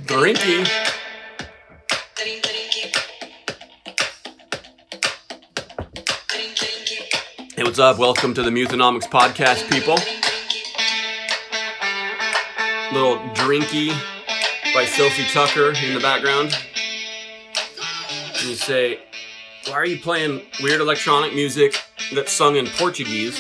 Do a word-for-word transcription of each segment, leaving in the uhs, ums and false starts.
Drinky. Hey, what's up? Welcome to the Musonomics Podcast, people. Little Drinky by Sophie Tucker in the background. And you say, why are you playing weird electronic music that's sung in Portuguese?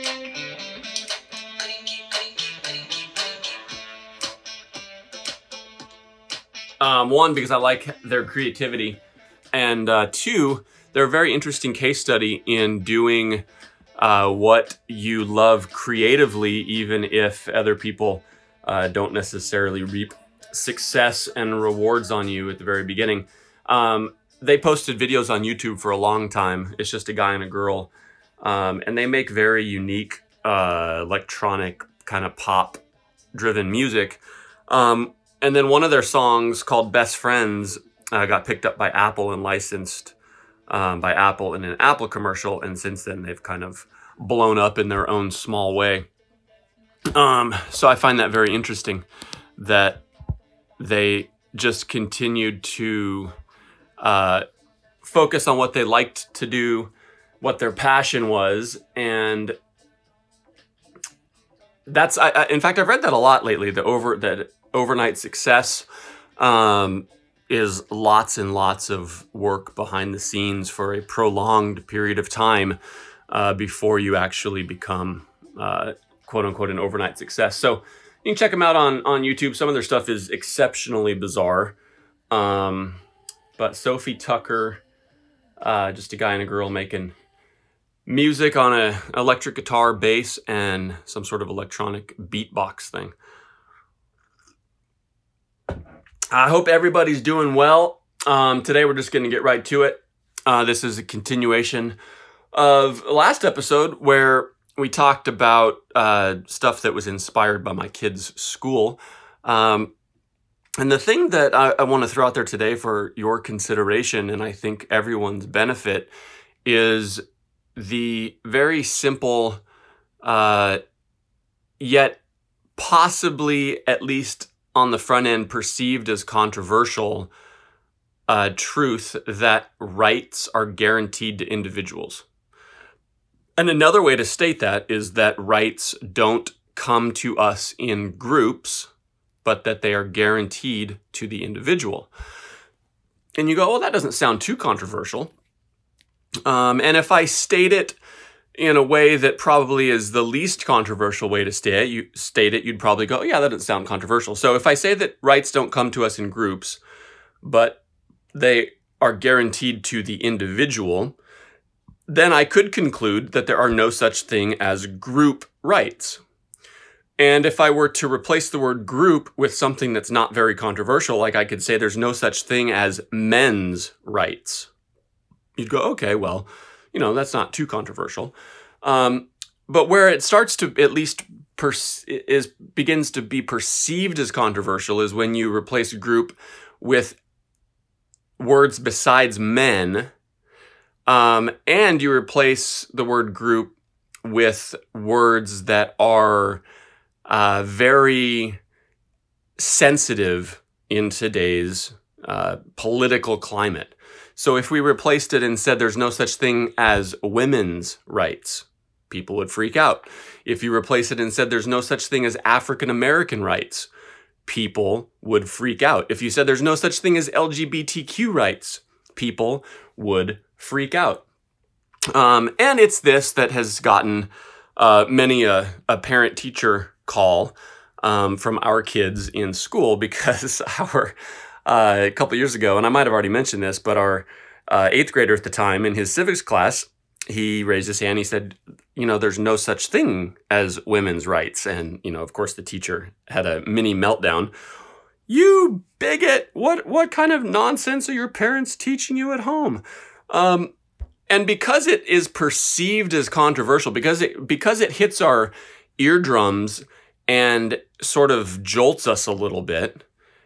Um, one, because I like their creativity, and uh, two, they're a very interesting case study in doing uh, what you love creatively, even if other people uh, don't necessarily reap success and rewards on you at the very beginning. Um, they posted videos on YouTube for a long time. It's just a guy and a girl, um, and they make very unique uh, electronic kind of pop-driven music. Um, And then one of their songs called Best Friends uh, got picked up by Apple and licensed um, by Apple in an Apple commercial. And since then, they've kind of blown up in their own small way. Um, so I find that very interesting that they just continued to uh, focus on what they liked to do, what their passion was. And that's, I, I, in fact, I've read that a lot lately, the over that overnight success um, is lots and lots of work behind the scenes for a prolonged period of time uh, before you actually become uh, quote unquote an overnight success. So you can check them out on, on YouTube. Some of their stuff is exceptionally bizarre. Um, but Sophie Tucker, uh, just a guy and a girl making music on a electric guitar, bass, and some sort of electronic beatbox thing. I hope everybody's doing well. Um, today we're just going to get right to it. Uh, this is a continuation of last episode where we talked about uh, stuff that was inspired by my kids' school. Um, and the thing that I, I want to throw out there today for your consideration, and I think everyone's benefit, is the very simple, uh, yet possibly at least on the front end perceived as controversial uh, truth that rights are guaranteed to individuals. And another way to state that is that rights don't come to us in groups, but that they are guaranteed to the individual. And you go, well, that doesn't sound too controversial. Um, and if I state it in a way that probably is the least controversial way to state it, you state it, you'd probably go, yeah, that doesn't sound controversial. So if I say that rights don't come to us in groups, but they are guaranteed to the individual, then I could conclude that there are no such thing as group rights. And if I were to replace the word group with something that's not very controversial, like I could say there's no such thing as men's rights, you'd go, okay, well, you know, that's not too controversial. Um, but where it starts to at least per- is begins to be perceived as controversial is when you replace group with words besides men, um, and you replace the word group with words that are uh, very sensitive in today's uh, political climate. So if we replaced it and said there's no such thing as women's rights, people would freak out. If you replace it and said there's no such thing as African American rights, people would freak out. If you said there's no such thing as L G B T Q rights, people would freak out. Um, and it's this that has gotten uh, many a, a parent-teacher call um, from our kids in school because our... Uh, a couple years ago, and I might have already mentioned this, but our uh, eighth grader at the time in his civics class, he raised his hand. He said, you know, there's no such thing as women's rights. And, you know, of course, the teacher had a mini meltdown. You bigot! What what kind of nonsense are your parents teaching you at home? Um, and because it is perceived as controversial, because it because it hits our eardrums and sort of jolts us a little bit,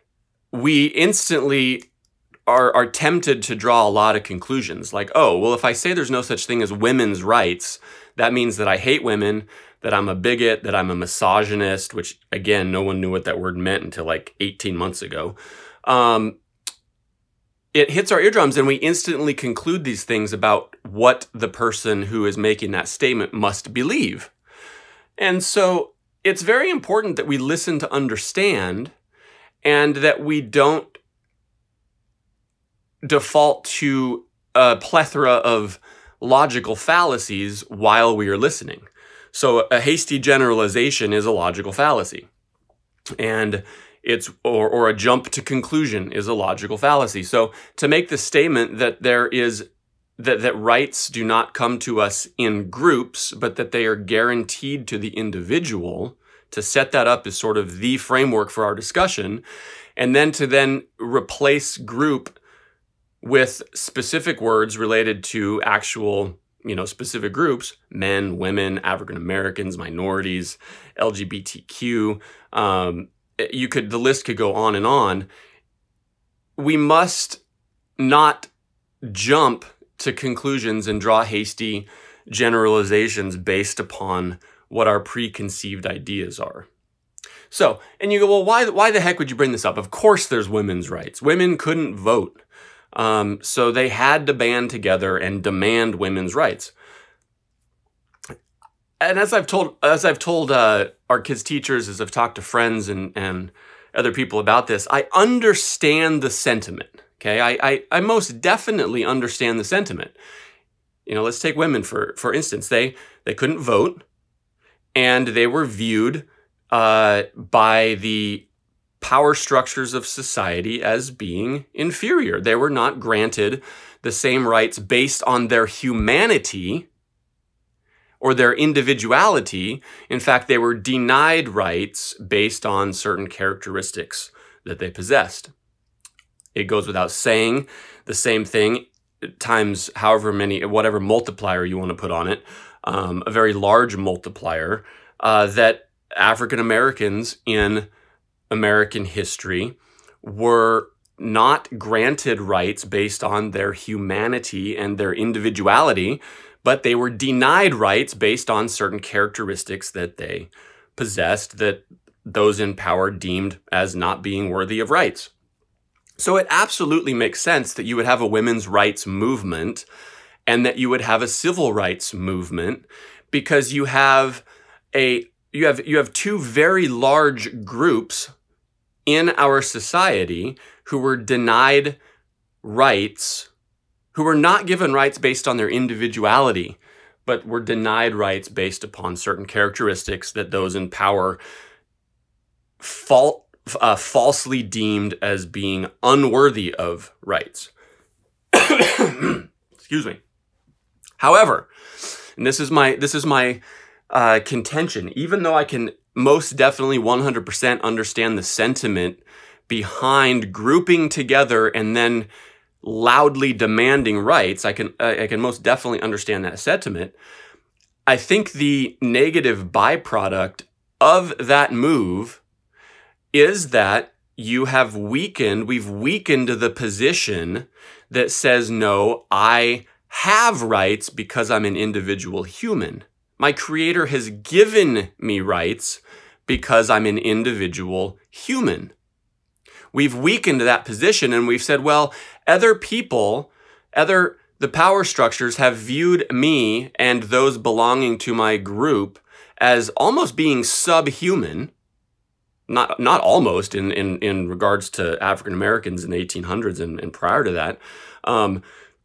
we instantly are, are tempted to draw a lot of conclusions. Like, oh, well, if I say there's no such thing as women's rights, that means that I hate women, that I'm a bigot, that I'm a misogynist, which, again, no one knew what that word meant until like eighteen months ago. um, it hits our eardrums and we instantly conclude these things about what the person who is making that statement must believe. And so it's very important that we listen to understand and that we don't default to a plethora of logical fallacies while we are listening. So a hasty generalization is a logical fallacy. And it's or, or a jump to conclusion is a logical fallacy. So to make the statement that there is that, that rights do not come to us in groups, but that they are guaranteed to the individual, to set that up as sort of the framework for our discussion, and then to then replace group with specific words related to actual, you know, specific groups, men, women, African Americans, minorities, L G B T Q, um, you could, the list could go on and on. We must not jump to conclusions and draw hasty generalizations based upon what our preconceived ideas are. So, and you go, well, why, why the heck would you bring this up? Of course there's women's rights. Women couldn't vote. Um, so they had to band together and demand women's rights. And as I've told, as I've told uh, our kids' teachers, as I've talked to friends and, and other people about this, I understand the sentiment. Okay, I, I I most definitely understand the sentiment. You know, let's take women for for instance. They they couldn't vote, and they were viewed uh, by the power structures of society as being inferior. They were not granted the same rights based on their humanity or their individuality. In fact, they were denied rights based on certain characteristics that they possessed. It goes without saying, the same thing times however many, whatever multiplier you want to put on it, um, a very large multiplier, uh, that African Americans in American history were not granted rights based on their humanity and their individuality, but they were denied rights based on certain characteristics that they possessed that those in power deemed as not being worthy of rights. So it absolutely makes sense that you would have a women's rights movement and that you would have a civil rights movement, because you have a you have you have two very large groups in our society who were denied rights, who were not given rights based on their individuality, but were denied rights based upon certain characteristics that those in power fal- uh, falsely deemed as being unworthy of rights. Excuse me. However, and this is my this is my uh, contention, even though I can most definitely one hundred percent understand the sentiment behind grouping together and then loudly demanding rights, I can I can most definitely understand that sentiment. I think the negative byproduct of that move is that you have weakened, we've weakened the position that says, no, I have rights because I'm an individual human. My Creator has given me rights because I'm an individual human. We've weakened that position and we've said, well, other people, other the power structures have viewed me and those belonging to my group as almost being subhuman. Not not almost in, in, in regards to African Americans in the eighteen hundreds and, and prior to that. Um,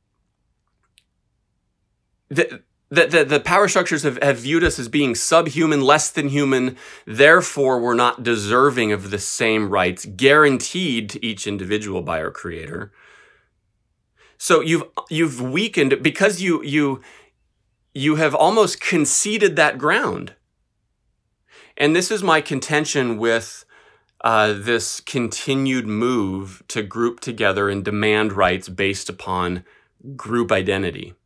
the, the, the, the power structures have, have viewed us as being subhuman, less than human. Therefore, we're not deserving of the same rights guaranteed to each individual by our Creator. So you've you've weakened because you you you have almost conceded that ground. And this is my contention with uh, this continued move to group together and demand rights based upon group identity.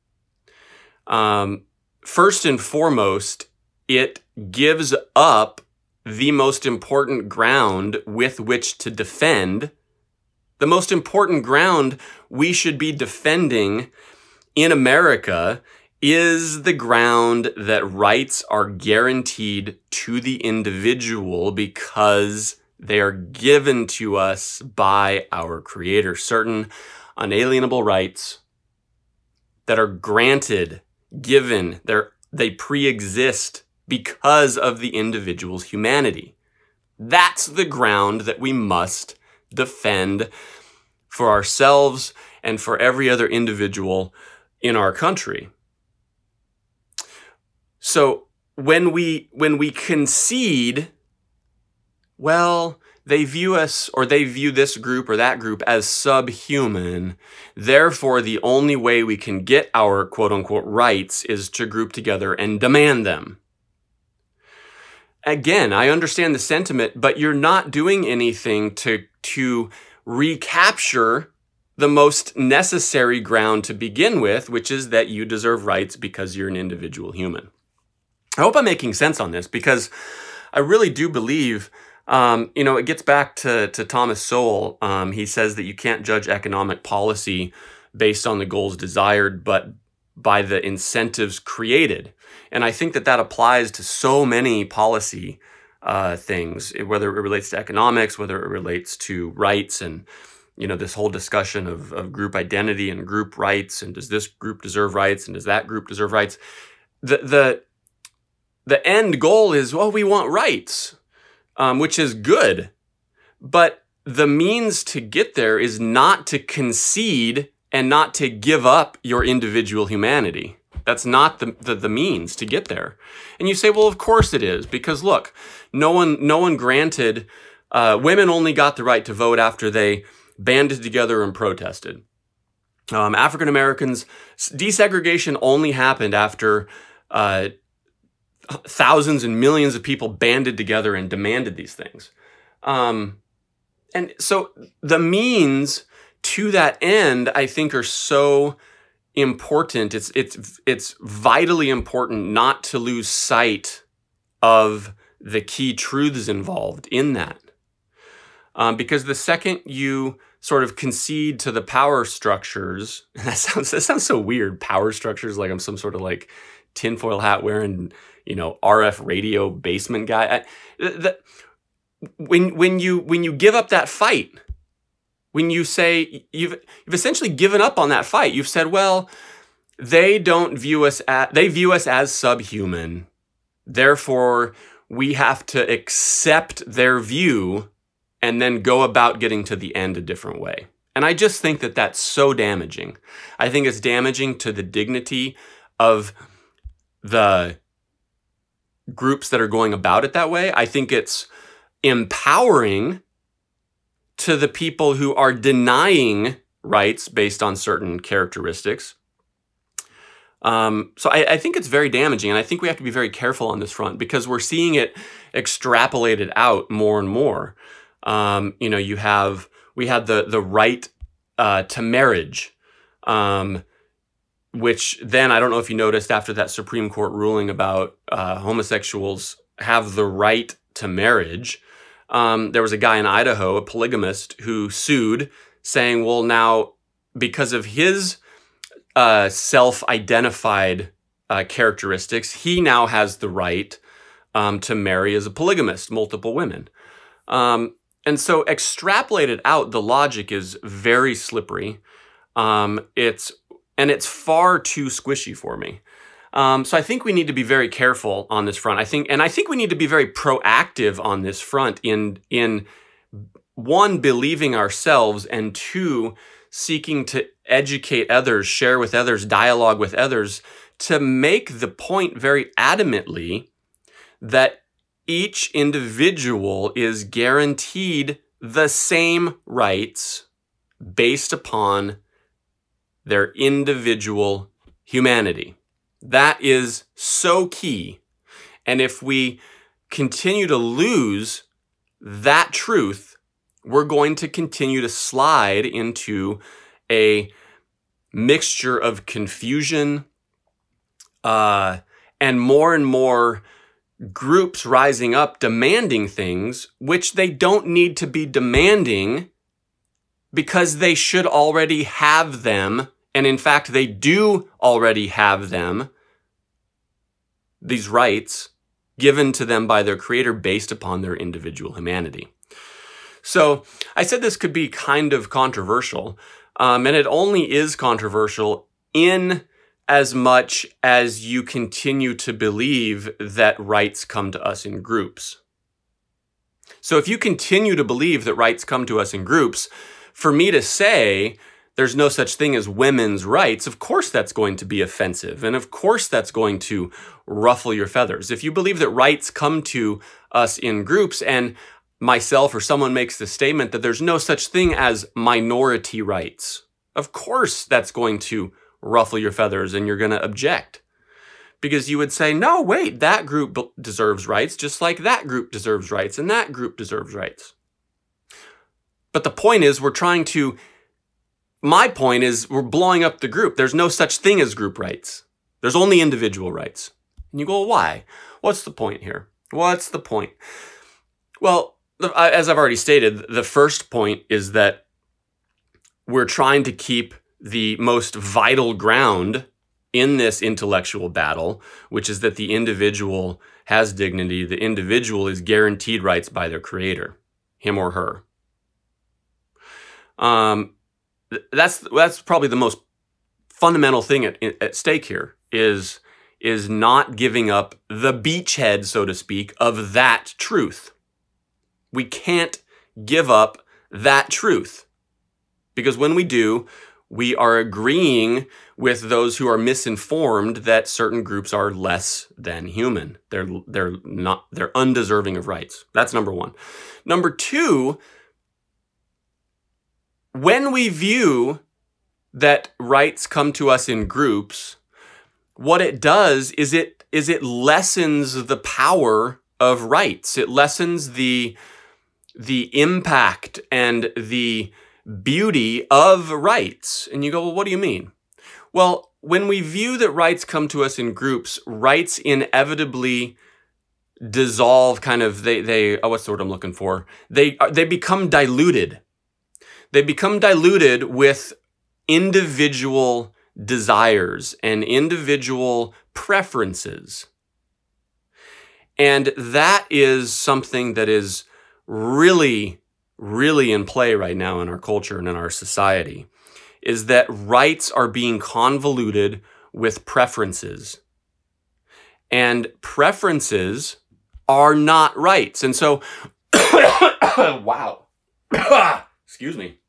Um, first and foremost, it gives up the most important ground with which to defend. The most important ground we should be defending in America is the ground that rights are guaranteed to the individual because They are given to us by our Creator, certain unalienable rights that are granted, given, they're, they pre-exist because of the individual's humanity. That's the ground that we must defend for ourselves and for every other individual in our country. So when we when we concede, well, they view us or they view this group or that group as subhuman, therefore the only way we can get our quote unquote rights is to group together and demand them. Again, I understand the sentiment, but you're not doing anything to, to recapture the most necessary ground to begin with, which is that you deserve rights because you're an individual human. I hope I'm making sense on this, because I really do believe, um, you know, it gets back to, to Thomas Sowell. Um, he says that you can't judge economic policy based on the goals desired, but by the incentives created. And I think that that applies to so many policy uh, things, whether it relates to economics, whether it relates to rights, and you know, this whole discussion of, of group identity and group rights, and does this group deserve rights, and does that group deserve rights? The the the end goal is, well, we want rights, um, which is good, but the means to get there is not to concede and not to give up your individual humanity. That's not the, the, the means to get there. And you say, well, of course it is, because look, no one, no one granted, uh, women only got the right to vote after they banded together and protested. Um, African Americans, desegregation only happened after uh, thousands and millions of people banded together and demanded these things. Um, and so the means to that end, I think, are so important. It's it's it's vitally important not to lose sight of the key truths involved in that. Um, because the second you sort of concede to the power structures, that sounds that sounds so weird, power structures, like I'm some sort of like tinfoil hat wearing, you know, R F radio basement guy. I, the, when when you when you give up that fight, when you say you've you've essentially given up on that fight, you've said, well, they don't view us as, they view us as subhuman, therefore we have to accept their view and then go about getting to the end a different way. And I just think that that's so damaging. I think it's damaging to the dignity of the groups that are going about it that way. I think it's empowering to the people who are denying rights based on certain characteristics. Um, so I, I think it's very damaging, and I think we have to be very careful on this front, because we're seeing it extrapolated out more and more. Um, you know, you have we had the the right uh, to marriage, um, which then I don't know if you noticed after that Supreme Court ruling about uh, homosexuals have the right to marriage. Um, there was a guy in Idaho, a polygamist, who sued, saying, well, now because of his uh, self-identified uh, characteristics, he now has the right um, to marry as a polygamist, multiple women. Um, and so extrapolated out, the logic is very slippery. Um, it's and it's far too squishy for me. Um, so I think we need to be very careful on this front. I think, and I think we need to be very proactive on this front in, in one, believing ourselves, and two, seeking to educate others, share with others, dialogue with others, to make the point very adamantly that each individual is guaranteed the same rights based upon their individual humanity. That is so key. And if we continue to lose that truth, we're going to continue to slide into a mixture of confusion uh, and more and more groups rising up demanding things which they don't need to be demanding, because they should already have them. And in fact, they do already have them, these rights given to them by their Creator based upon their individual humanity. So I said this could be kind of controversial, um, and it only is controversial in as much as you continue to believe that rights come to us in groups. So if you continue to believe that rights come to us in groups, for me to say there's no such thing as women's rights, of course that's going to be offensive, and of course that's going to ruffle your feathers. If you believe that rights come to us in groups, and myself or someone makes the statement that there's no such thing as minority rights, of course that's going to ruffle your feathers and you're going to object. Because you would say, no, wait, that group deserves rights just like that group deserves rights and that group deserves rights. But the point is we're trying to, my point is we're blowing up the group. There's no such thing as group rights. There's only individual rights. And you go, well, why? What's the point here? What's the point? Well, as I've already stated, the first point is that we're trying to keep the most vital ground in this intellectual battle, which is that the individual has dignity. The individual is guaranteed rights by their creator, him or her. Um, that's that's probably the most fundamental thing at, at stake here is, is not giving up the beachhead, so to speak, of that truth. We can't give up that truth because when we do, we are agreeing with those who are misinformed that certain groups are less than human. They're they're not they're undeserving of rights. That's number one. Number two, when we view that rights come to us in groups, what it does is it is it lessens the power of rights. It lessens the the impact and the beauty of rights. And you go, well, what do you mean? Well, when we view that rights come to us in groups, rights inevitably dissolve kind of, they, they oh, what's the word I'm looking for? They, they become diluted. They become diluted with individual desires and individual preferences. And that is something that is really really in play right now in our culture and in our society, is that rights are being convoluted with preferences. And preferences are not rights. And so, wow. Excuse me.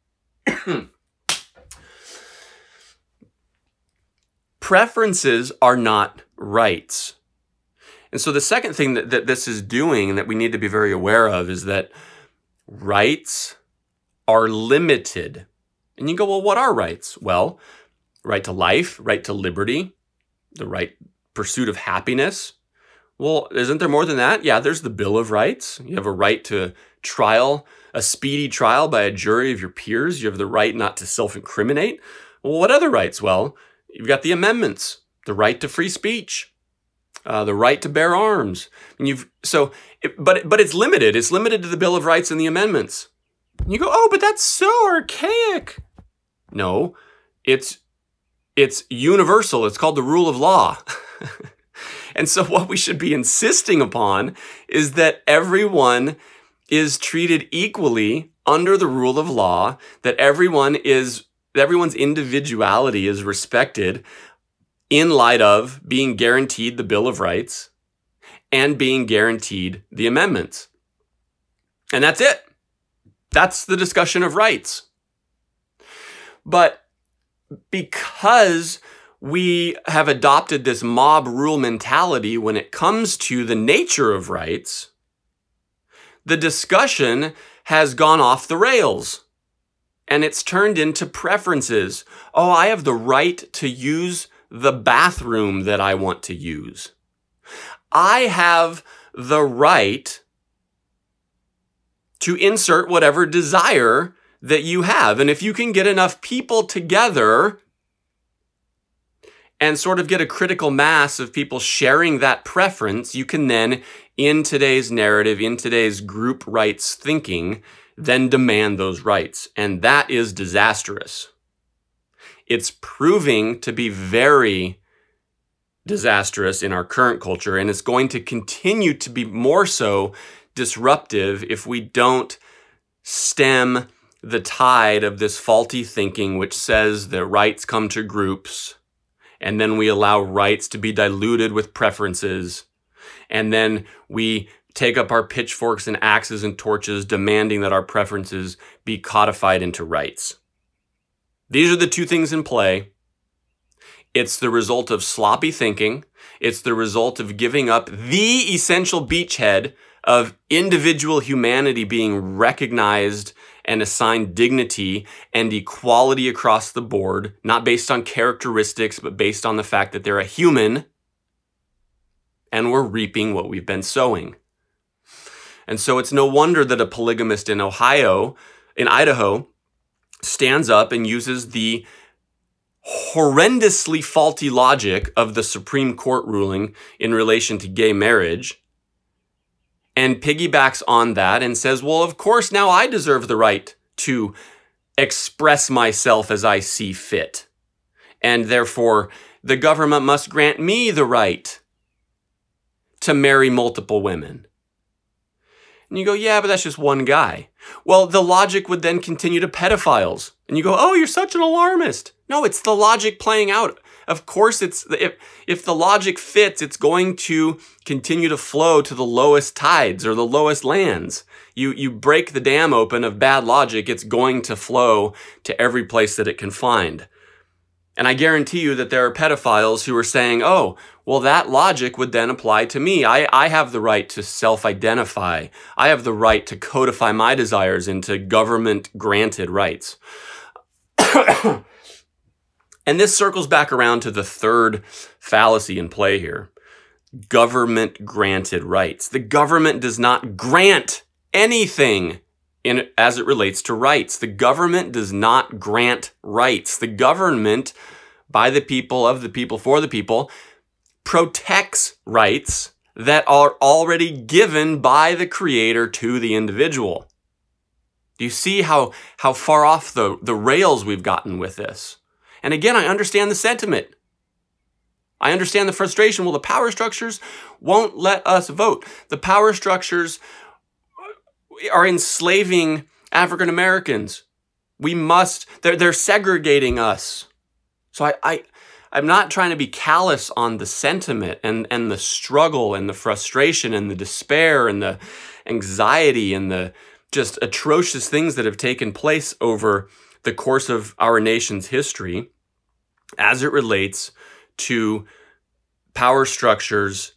Preferences are not rights. And so the second thing that, that this is doing and that we need to be very aware of is that rights are limited. And you go, well, what are rights? Well, right to life, right to liberty, the right pursuit of happiness. Well, isn't there more than that? Yeah, there's the Bill of Rights. You have a right to trial, a speedy trial by a jury of your peers. You have the right not to self-incriminate. Well, what other rights? Well, you've got the amendments, the right to free speech, uh, the right to bear arms. And you've so, it, but but it's limited. It's limited to the Bill of Rights and the amendments. And you go, oh, but that's so archaic. No, it's it's universal. It's called the rule of law. And so what we should be insisting upon is that everyone is treated equally under the rule of law, that everyone is, everyone's individuality is respected in light of being guaranteed the Bill of Rights and being guaranteed the amendments. And that's it. That's the discussion of rights. But because we have adopted this mob rule mentality when it comes to the nature of rights, the discussion has gone off the rails and it's turned into preferences. Oh, I have the right to use the bathroom that I want to use. I have the right to insert whatever desire that you have. And if you can get enough people together and sort of get a critical mass of people sharing that preference, you can then, in today's narrative, in today's group rights thinking, then demand those rights. And that is disastrous. It's proving to be very disastrous in our current culture, and it's going to continue to be more so disruptive if we don't stem the tide of this faulty thinking which says that rights come to groups, and then we allow rights to be diluted with preferences, and then we take up our pitchforks and axes and torches demanding that our preferences be codified into rights. These are the two things in play. It's the result of sloppy thinking. It's the result of giving up the essential beachhead of individual humanity being recognized and assigned dignity and equality across the board, not based on characteristics, but based on the fact that they're a human, and we're reaping what we've been sowing. And so it's no wonder that a polygamist in Ohio, in Idaho, stands up and uses the horrendously faulty logic of the Supreme Court ruling in relation to gay marriage and piggybacks on that and says, well, of course, now I deserve the right to express myself as I see fit. And therefore, the government must grant me the right to marry multiple women. And you go, yeah, but that's just one guy. Well, the logic would then continue to pedophiles. And you go, oh, you're such an alarmist. No, it's the logic playing out. Of course, it's if, if the logic fits, it's going to continue to flow to the lowest tides or the lowest lands. You, you break the dam open of bad logic, it's going to flow to every place that it can find. And I guarantee you that there are pedophiles who are saying, oh, well, that logic would then apply to me. I, I have the right to self-identify. I have the right to codify my desires into government-granted rights. And this circles back around to the third fallacy in play here. Government-granted rights. The government does not grant anything in as it relates to rights. The government does not grant rights. The government, by the people, of the people, for the people, protects rights that are already given by the Creator to the individual. Do you see how, how far off the, the rails we've gotten with this? And again, I understand the sentiment. I understand the frustration. Well, the power structures won't let us vote. The power structures are enslaving African Americans. We must, they're, they're segregating us. So I, I, I'm not trying to be callous on the sentiment and, and the struggle and the frustration and the despair and the anxiety and the just atrocious things that have taken place over the course of our nation's history as it relates to power structures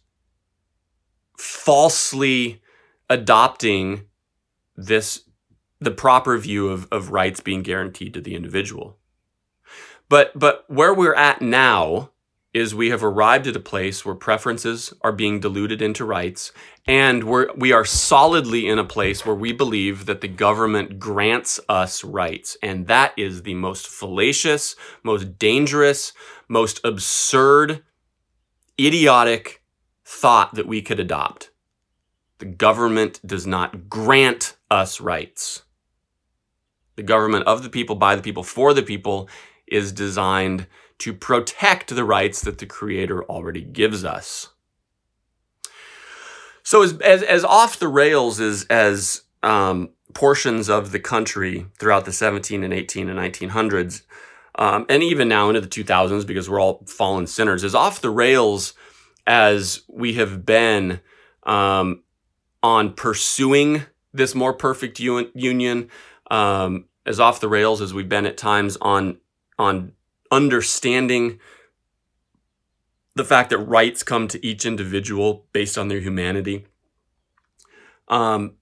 falsely adopting this, the proper view of, of rights being guaranteed to the individual. But, but where we're at now is we have arrived at a place where preferences are being diluted into rights, and we're, we are solidly in a place where we believe that the government grants us rights. And that is the most fallacious, most dangerous, most absurd, idiotic thought that we could adopt. The government does not grant us rights. The government of the people, by the people, for the people is designed to protect the rights that the Creator already gives us. So as as, as off the rails as, as um, portions of the country throughout the seventeen and eighteen and nineteen hundreds, um, and even now into the two thousands, because we're all fallen sinners, as off the rails as we have been um, on pursuing this more perfect un- union, um, as off the rails as we've been at times on on understanding the fact that rights come to each individual based on their humanity. Um,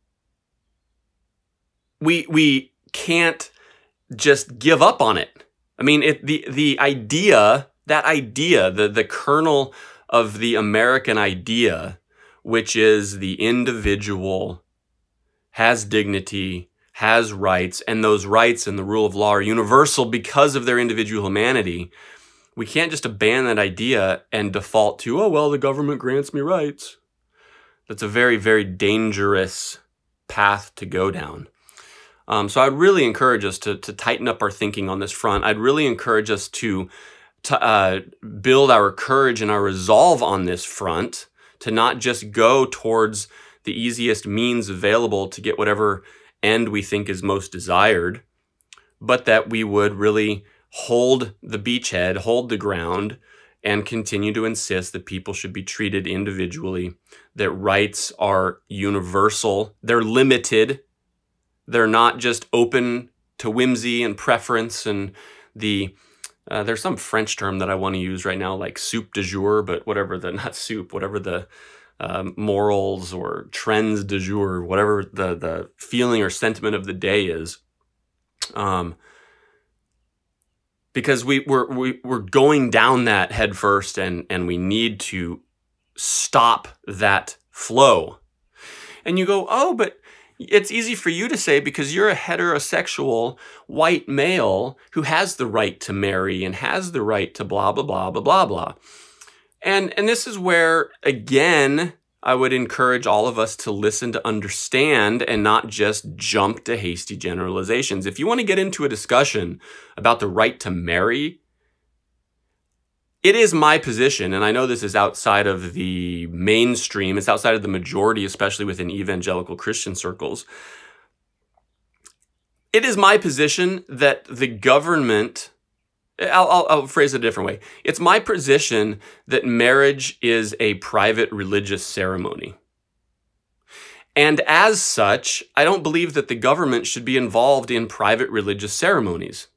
we we can't just give up on it. I mean, it, the the idea, that idea, the the kernel of the American idea, which is the individual has dignity, has rights, and those rights and the rule of law are universal because of their individual humanity. We can't just abandon that idea and default to, oh, well, the government grants me rights. That's a very, very dangerous path to go down. Um, so I'd really encourage us to, to tighten up our thinking on this front. I'd really encourage us to, to uh, build our courage and our resolve on this front, to not just go towards the easiest means available to get whatever end we think is most desired, but that we would really hold the beachhead, hold the ground, and continue to insist that people should be treated individually, that rights are universal, they're limited, they're not just open to whimsy and preference and the, uh, there's some French term that I want to use right now, like soup du jour, but whatever the, not soup, whatever the um, morals or trends du jour, whatever the, the feeling or sentiment of the day is. Um, because we, we're, we, we're going down that head first, and, and we need to stop that flow. And you go, oh, but it's easy for you to say because you're a heterosexual white male who has the right to marry and has the right to blah, blah, blah, blah, blah, blah. And, and this is where, again, I would encourage all of us to listen to understand and not just jump to hasty generalizations. If you want to get into a discussion about the right to marry, it is my position, and I know this is outside of the mainstream, it's outside of the majority, especially within evangelical Christian circles. It is my position that the government, I'll, I'll, I'll phrase it a different way. It's my position that marriage is a private religious ceremony. And as such, I don't believe that the government should be involved in private religious ceremonies.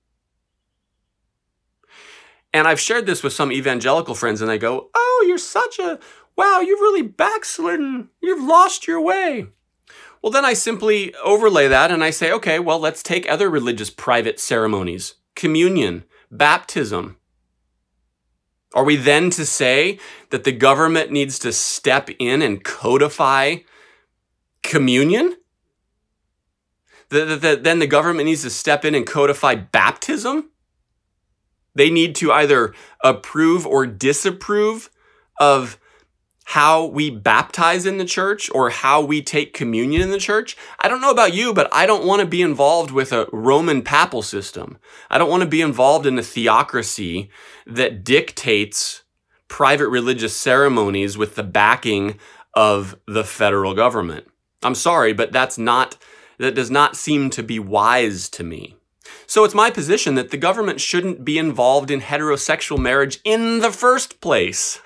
And I've shared this with some evangelical friends, and they go, oh, you're such a, wow, you've really backslidden. You've lost your way. Well, then I simply overlay that and I say, okay, well, let's take other religious private ceremonies, communion, baptism. Are we then to say that the government needs to step in and codify communion? That the, the, then the government needs to step in and codify baptism? They need to either approve or disapprove of how we baptize in the church or how we take communion in the church. I don't know about you, but I don't want to be involved with a Roman papal system. I don't want to be involved in a theocracy that dictates private religious ceremonies with the backing of the federal government. I'm sorry, but that's not, that does not seem to be wise to me. So it's my position that the government shouldn't be involved in heterosexual marriage in the first place.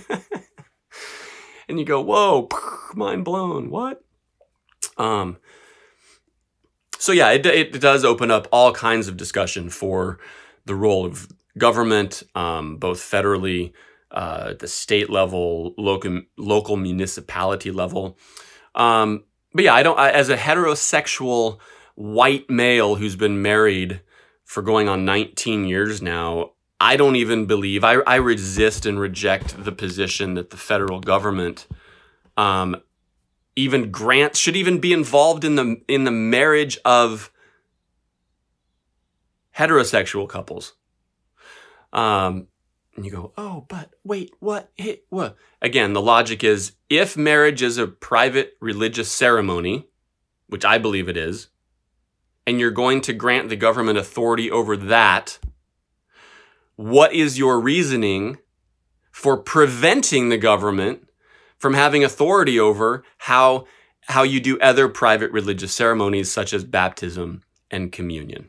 And you go, whoa, mind blown, what? Um. So yeah, it, it does open up all kinds of discussion for the role of government, um, both federally, uh, at the state level, local, local municipality level. Um, but yeah, I don't, I, as a heterosexual white male who's been married for going on nineteen years now, I don't even believe, I, I resist and reject the position that the federal government um, even grants, should even be involved in the in the marriage of heterosexual couples. Um, and you go, oh, but wait, what? Hey, what? Again, the logic is, if marriage is a private religious ceremony, which I believe it is, and you're going to grant the government authority over that, what is your reasoning for preventing the government from having authority over how, how you do other private religious ceremonies such as baptism and communion?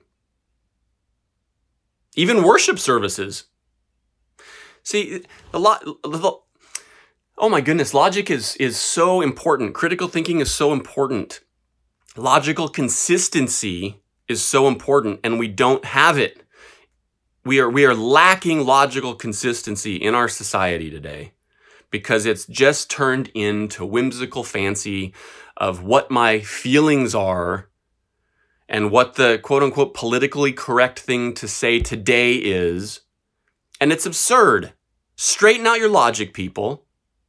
Even worship services. See, a lot, oh my goodness, logic is, is so important. Critical thinking is so important. Logical consistency is so important, and we don't have it. We are, we are lacking logical consistency in our society today because it's just turned into whimsical fancy of what my feelings are and what the quote-unquote politically correct thing to say today is. And it's absurd. Straighten out your logic, people.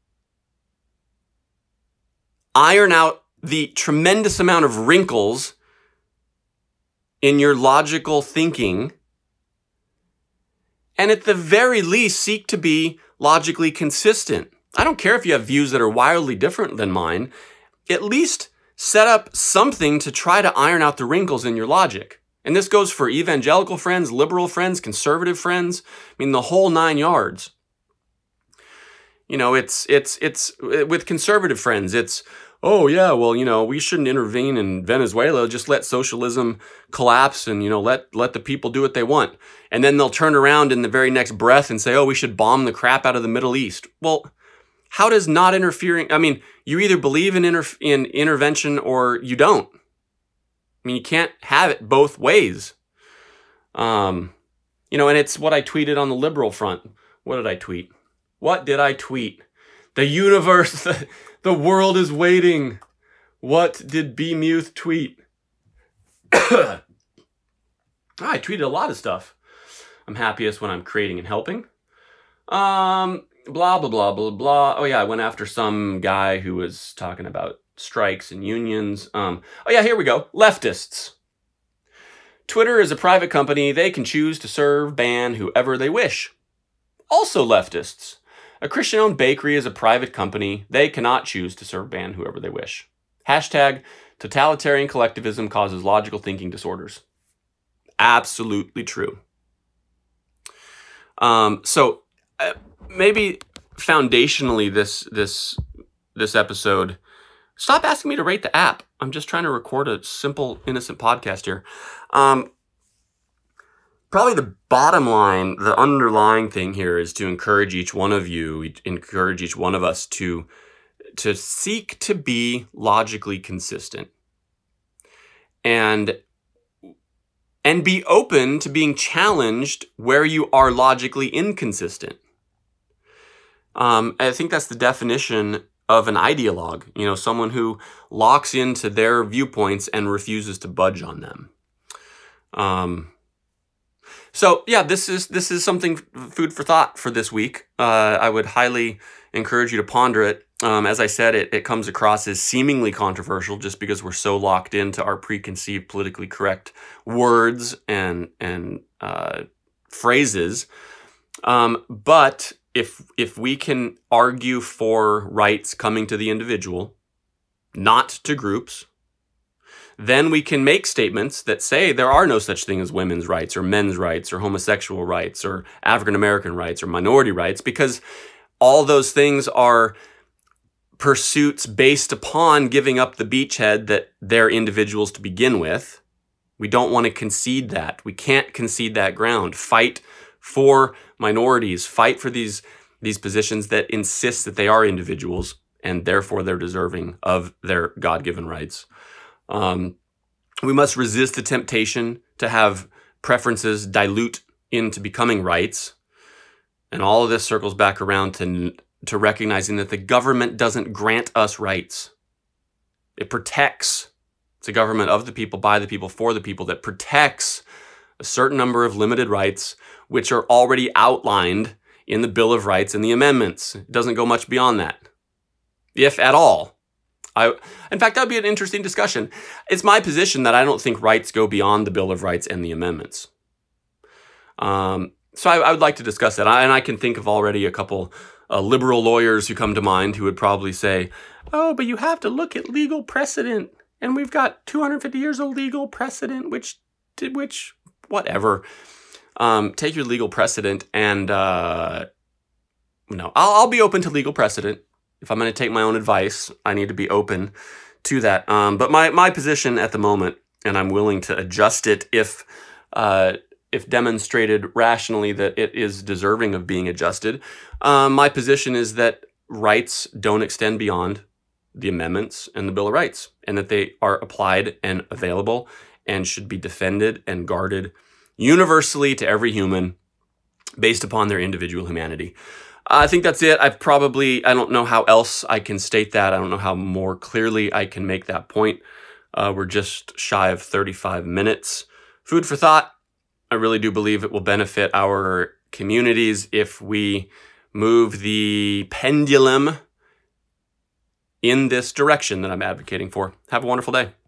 Iron out the tremendous amount of wrinkles in your logical thinking, and at the very least, seek to be logically consistent. I don't care if you have views that are wildly different than mine. At least set up something to try to iron out the wrinkles in your logic. And this goes for evangelical friends, liberal friends, conservative friends. I mean, the whole nine yards. You know, it's it's it's with conservative friends. It's, oh yeah, well, you know, we shouldn't intervene in Venezuela. Just let socialism collapse, and you know, let let the people do what they want. And then they'll turn around in the very next breath and say, oh, we should bomb the crap out of the Middle East. Well, how does not interfering? I mean, you either believe in inter, in intervention or you don't. I mean, you can't have it both ways. Um, you know, and it's what I tweeted on the liberal front. What did I tweet? What did I tweet? The universe, the, the world is waiting. What did B. Muth tweet? I tweeted a lot of stuff. I'm happiest when I'm creating and helping. Um, blah, blah, blah, blah, blah. Oh yeah, I went after some guy who was talking about strikes and unions. Um, oh yeah, here we go. Leftists. Twitter is a private company. They can choose to serve, ban whoever they wish. Also leftists. A Christian-owned bakery is a private company. They cannot choose to serve, ban whoever they wish. Hashtag totalitarian collectivism causes logical thinking disorders. Absolutely true. Um, so uh, maybe foundationally this this this episode, stop asking me to rate the app. I'm just trying to record a simple, innocent podcast here. Um, Probably the bottom line, the underlying thing here is to encourage each one of you, encourage each one of us to, to seek to be logically consistent and, and be open to being challenged where you are logically inconsistent. Um, I think that's the definition of an ideologue, you know, someone who locks into their viewpoints and refuses to budge on them. Um, So yeah, this is this is something food for thought for this week. Uh, I would highly encourage you to ponder it. Um, as I said, it, it comes across as seemingly controversial just because we're so locked into our preconceived politically correct words and and uh, phrases. Um, but if if we can argue for rights coming to the individual, not to groups, then we can make statements that say there are no such thing as women's rights or men's rights or homosexual rights or African American rights or minority rights, because all those things are pursuits based upon giving up the beachhead that they're individuals to begin with. We don't want to concede that. We can't concede that ground. Fight for minorities. Fight for these, these positions that insist that they are individuals and therefore they're deserving of their God-given rights. Um, we must resist the temptation to have preferences dilute into becoming rights. And all of this circles back around to, to recognizing that the government doesn't grant us rights. It protects. It's a government of the people, by the people, for the people that protects a certain number of limited rights, which are already outlined in the Bill of Rights and the amendments. It doesn't go much beyond that, if at all. I, in fact, that would be an interesting discussion. It's my position that I don't think rights go beyond the Bill of Rights and the amendments. Um, so I, I would like to discuss that. I, and I can think of already a couple uh, liberal lawyers who come to mind who would probably say, oh, but you have to look at legal precedent. And we've got two hundred fifty years of legal precedent, which, did which, whatever. Um, take your legal precedent and, uh, no, I'll, I'll be open to legal precedent. If I'm going to take my own advice, I need to be open to that. Um, but my, my position at the moment, and I'm willing to adjust it if uh, if demonstrated rationally that it is deserving of being adjusted, um, my position is that rights don't extend beyond the amendments and the Bill of Rights, and that they are applied and available and should be defended and guarded universally to every human based upon their individual humanity. I think that's it. I've probably, I don't know how else I can state that. I don't know how more clearly I can make that point. Uh, we're just shy of thirty-five minutes. Food for thought. I really do believe it will benefit our communities if we move the pendulum in this direction that I'm advocating for. Have a wonderful day.